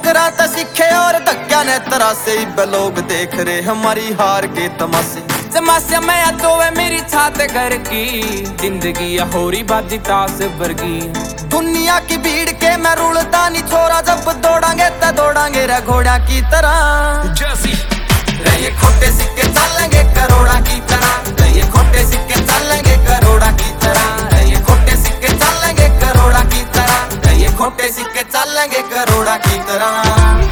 कराता सीखे और धक्या ने तरासे लोग देख रहे हमारी हार के तमाशे। समस्या मैं तो है मेरी छात घर की, जिंदगी होरी बाजी तास वर्गी। दुनिया की भीड़ के मैं रुलता नहीं छोरा, जब दौड़ांगे तो दौड़ांगे रे घोड़ा की तरह। ये खोटे सिक्के चलेंगे करोड़ा की तरह, ये खोटे सिक्के चलेंगे करोड़ा की तरह, ये खोटे सिक्के चलेंगे करोड़ा की तरह, ये खोटे सिक्के चलेंगे करोड़ा की तरह।